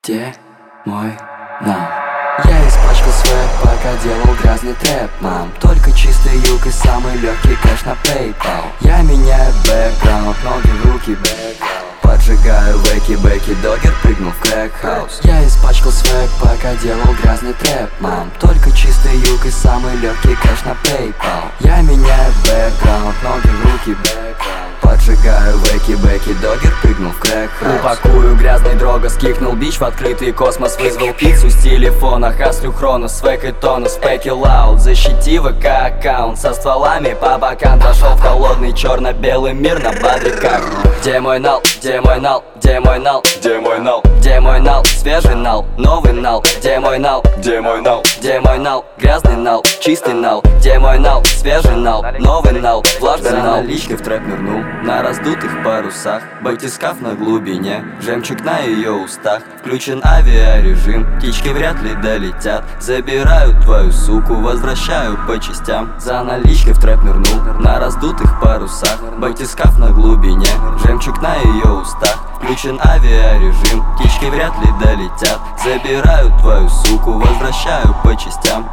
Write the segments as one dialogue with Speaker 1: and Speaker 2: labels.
Speaker 1: Где мой нал? Я испачкал свет, пока делал грязный трэп, мам. Только чистый юг и самый легкий кэш на PayPal. Я меняю бэкграунд, ноги в руки, бэкграунд. Поджигаю бэки, догер прыгнул в крэк-хаус. Я испачкал свет, пока делал грязный трэп, мам. Только чистый юг и самый легкий кэш на PayPal. Я меняю бэкграунд, ноги в руки, бэкграунд. Поджигаю бэки, догер прыгнул в крэк-хаус. Упакую грязный дрога, скикнул бич в открытый космос. Вызвал пиццу с телефона, хаслю хронос, фэк и тонус, фэки лаут. Защити ВК аккаунт со стволами по бокам. Зашел в холодный черно-белый мир на бадриках. Где мой нал? Где мой нал? Где мой нал? Где мой нал? Где мой нал? Свежий нал, новый нал. Где мой нал? Где мой нал? Где мой нал? Грязный нал, чистый нал. Где мой нал? Свежий нал, новый нал, влажный нал. Наличкой в трэп нырнул на раздутых парусах. Батискаф на глубине, жемчуг на ее устах. Включен авиарежим, птички вряд ли долетят. Забираю твою суку, возвращаю по частям. За наличкой в трэп нырнул на раздутых парусах. Батискаф на глубине, жемчуг на ее устах. Включен авиарежим, птички вряд ли долетят. Забираю твою суку, возвращаю по частям.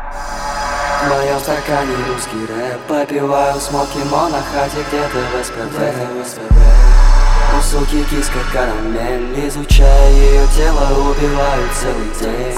Speaker 1: В моем стакане русский рэп. Попиваю смоки монохате где-то в СПБ. У суки киска карамель. Изучая ее тело, убиваю целый день.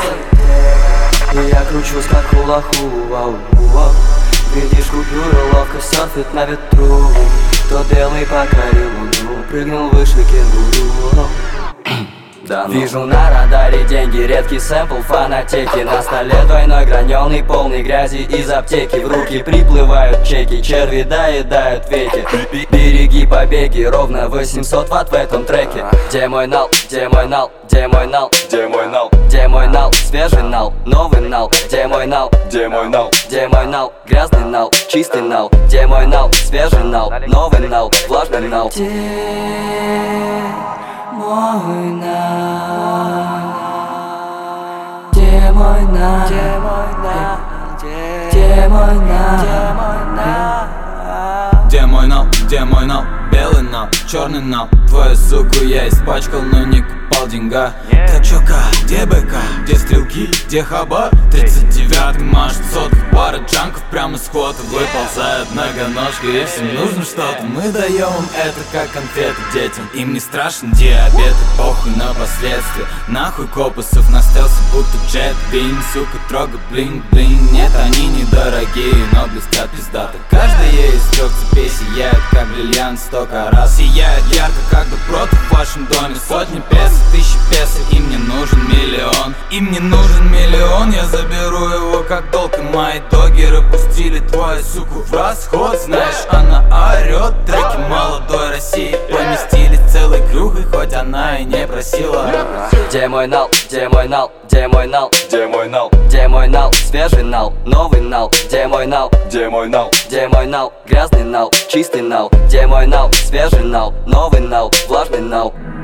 Speaker 1: И я кручусь как хула-ху. Видишь, купюра ловко серфит на ветру. Тот белый покорил луну, прыгнул выше кенгуру. Да, вижу на радаре деньги, редкий сэмпл фанатеки. На столе двойной граненый, полный грязи из аптеки. В руки приплывают чеки, черви доедают веки. Береги побеги, ровно 800 ватт в этом треке. Где мой нал? Где мой нал? Где мой нал? Где мой нал? Где мой нал? Свежий нал, новый нал. Где мой нал? Где мой нал? Где мой нал? Грязный нал, чистый нал. Где мой нал? Свежий нал, новый нал, влажный нал. Где мой нал? Где мой нал? Где мой нал?
Speaker 2: Где мой нал? Где мой нал? Белый нал, черный нал. Твою суку я испачкал, но не купал деньга. Да чё-ка, где БК? Где стрелки? Где хабар? 39-ка машет сотку. Пара джанков прямо с хода выползает многоножка. И всем нужно что-то, мы даем им это как конфеты детям. Им не страшен диабет и похуй на последствия. Нахуй копусов на стелсе, будто джет бин. Сука, трога блин-блин. Нет, они недорогие, но блестят пиздато. Каждая из трех цепей сияет, как бриллиант 100 карат. Сияет ярко, как доброта в вашем доме. Сотни песо, тысячи песо, им не нужен миллион. Им не нужен миллион, я заберу его как долг. И мои догеры пустили твою суку в расход. Знаешь, она орет, треки молодой России поместили целой крюхой, хоть она и не просила.
Speaker 1: Где мой нал? Где мой нал? Где мой нал?
Speaker 2: Где мой нал?
Speaker 1: Где мой нал? Свежий нал, новый нал. Где мой нал?
Speaker 2: Где мой нал?
Speaker 1: Где мой нал? Грязный нал, чистый нал. Где мой нал? Свежий нал, новый нал, влажный нал.